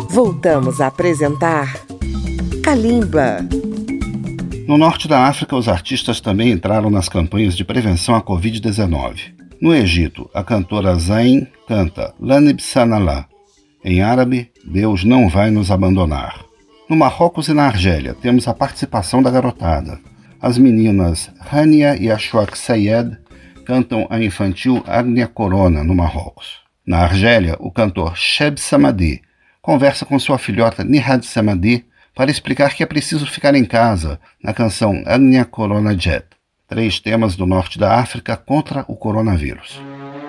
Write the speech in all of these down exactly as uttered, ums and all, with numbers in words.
Voltamos a apresentar Kalimba. No norte da África, os artistas também entraram nas campanhas de prevenção à covid dezenove. No Egito, a cantora Zayn canta Lanib Sanallah. Em árabe, Deus não vai nos abandonar. No Marrocos e na Argélia, temos a participação da garotada. As meninas Hania e Ashwak Sayed cantam a infantil Agnia Corona, no Marrocos. Na Argélia, o cantor Cheb Samadi conversa com sua filhota Nihad Samadi para explicar que é preciso ficar em casa na canção Agnia Corona Jet. Três temas do norte da África contra o coronavírus.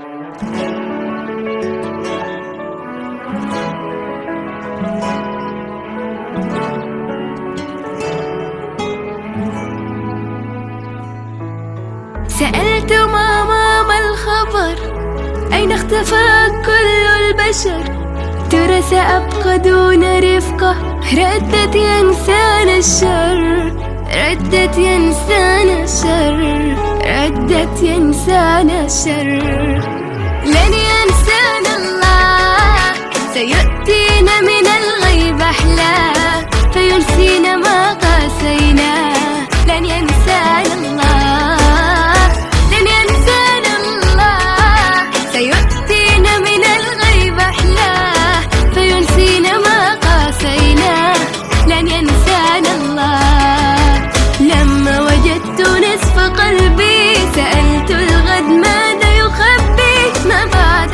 سألت ماما ما الخبر أين اختفى كل البشر ترى سأبقى دون رفقة ردت يا إنسان الشر ردت يا إنسان الشر ردت يا إنسان الشر لن ينسان الله سيؤتينا من الغيب أحلى فينسينا ما قاسينا لن ينسان الله لن ينسان الله سيؤتينا من الغيب أحلى فينسينا ما قاسينا لن ينسان الله لما وجدت نصف قلبي سألت الغد ماذا يخبي ما بعد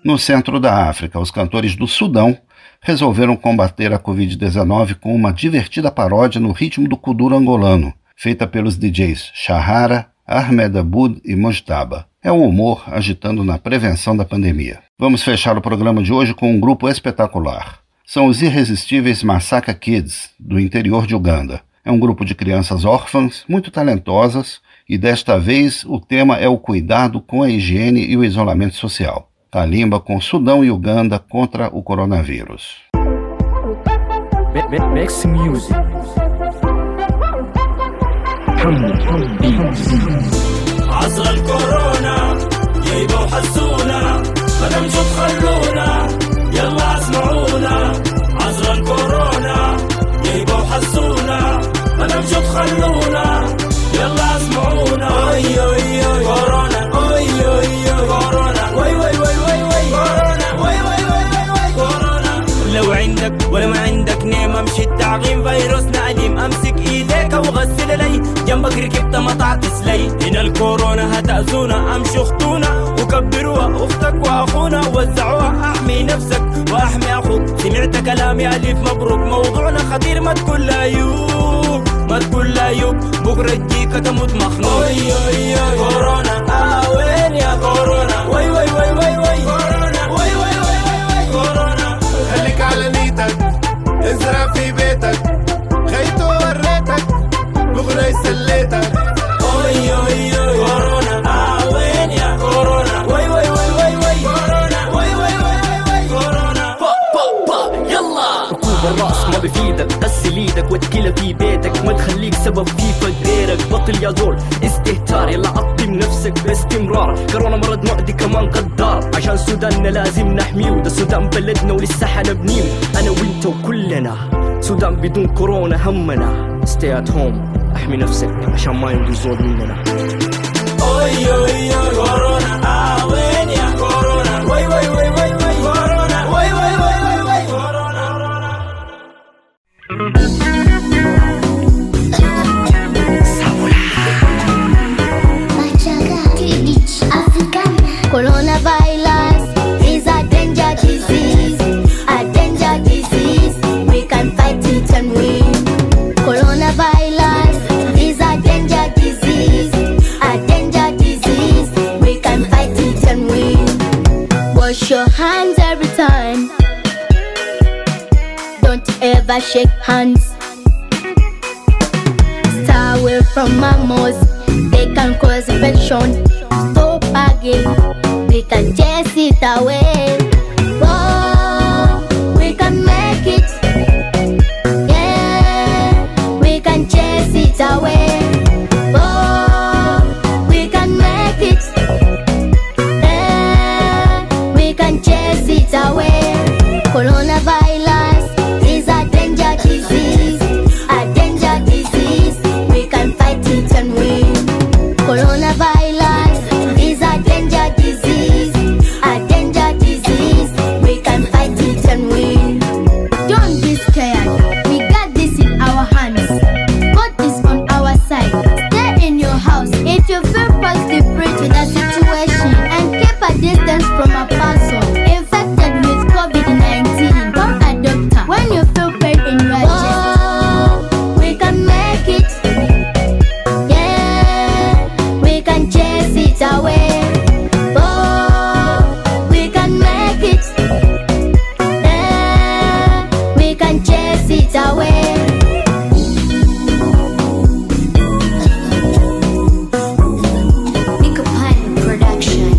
No centro da África, os cantores do Sudão resolveram combater a covid dezenove com uma divertida paródia no ritmo do kuduro angolano, feita pelos D Js Shahara, Ahmed Aboud e Mojtaba. É o humor agitando na prevenção da pandemia. Vamos fechar o programa de hoje com um grupo espetacular. São os irresistíveis Masaka Kids, do interior de Uganda. É um grupo de crianças órfãs, muito talentosas, e desta vez o tema é o cuidado com a higiene e o isolamento social. Kalimba com Sudão e Uganda contra o coronavírus. Mix music. عصر الكورونا جايبه وحسونا ما نمشوا تخلونا يلا اسمعونا عصر الكورونا جايبه وحسونا ما نمشوا تخلونا يلا اسمعونا اي اي اي كورونا اي اي اي كورونا وي وي وي وي وي كورونا وي وي وي وي وي كورونا لو عندك ولا ما عندك نيم امشي التعقيم فيروسنا أليم امسك ايديك وغسل لي جنبك ركبت مطعت سلي هنا الكورونا هتأذونا امشي اخطونا وكبروها اختك واخونا وزعوها احمي نفسك واحمي اخوك سمعت كلامي الف مبروك موضوعنا خطير ما تقول لا يوب ما تقول لا يوب بكره تجيك تموت مخنوق اي اي اي كورونا اه وين يا كورونا وي وي وي وي وي كورونا وي وي وي وي وي كورونا خليك على نيتك ازرع في بيتك خيط وريتك بكره يسليتك اي اي اي كورونا اه وين يا كورونا وي وي وي وي وي كورونا وي وي وي وي وي كورونا با با با يلا ركوب الراس ما بفيدك غسل ايدك واتكلها في بيتك ما تخليك سبب في فقيرك بطل يا زول استهتار يلا عطم نفسك باستمرار كورونا مرض معدي كمان غدار عشان سوداننا لازم نحميه وده السودان بلدنا ولسه حنبنيه انا وانت وكلنا سودان بدون كورونا همنا stay at home احمي نفسك عشان ما ينجو زول مننا اوي اوي اوي كورونا اه وين يا كورونا وي وي وي وي وي كورونا وي وي وي وي وي كورونا Coronavirus is a danger disease, a danger disease. We can fight it and win. Coronavirus is a danger disease, a danger disease. We can fight it and win. Wash your hands every time. Don't ever shake hands. Stay away from mammals, they can cause infection. Stop again, we can chase it away. Whoa, we can make it. Yeah, we can chase it away. Whoa, we can make it. Yeah, we can chase it away. Coronavirus is a danger disease, a danger disease. We can fight it and win. Coronavirus is a danger disease, a danger disease. We can fight it and win. Don't be scared, we got this in our hands. God is on our side. Stay in your house if you feel positive, pray to the situation and keep a distance from a person infected with covid nineteen. Come a doctor when you feel pain in your chest. Oh, we can make it. Yeah, we can chase it away. Oh, we can make it. Yeah, we can chase it away. Nico Pine Production.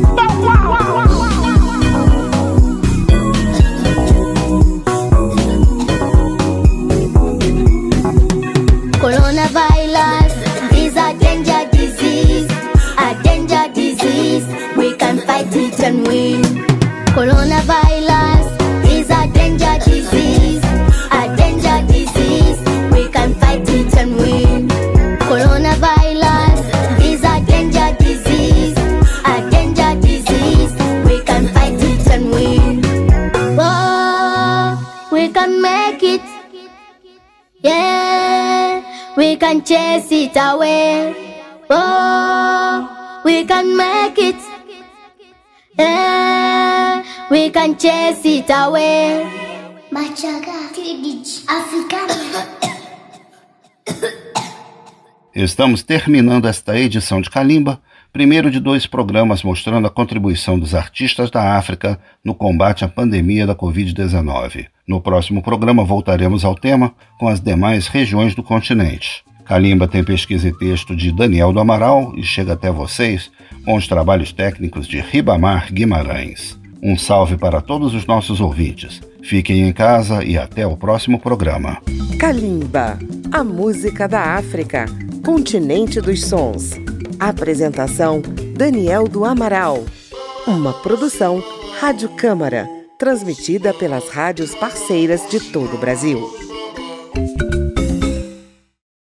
Coronavirus is a danger disease, a danger disease. We can fight it and win. Coronavirus is a danger disease, a danger disease. We can fight it and win. Coronavirus is a danger disease, a danger disease. We can fight it and win. Whoa, we can make it. Yeah, we can chase it away. Oh, we can make it. Yeah, we can chase it away. Machaga, africana. Estamos terminando esta edição de Kalimba, primeiro de dois programas mostrando a contribuição dos artistas da África no combate à pandemia da covid dezenove. No próximo programa voltaremos ao tema com as demais regiões do continente. Kalimba tem pesquisa e texto de Daniel do Amaral e chega até vocês com os trabalhos técnicos de Ribamar Guimarães. Um salve para todos os nossos ouvintes. Fiquem em casa e até o próximo programa. Kalimba, a música da África, continente dos sons. Apresentação Daniel do Amaral. Uma produção Rádio Câmara, transmitida pelas rádios parceiras de todo o Brasil.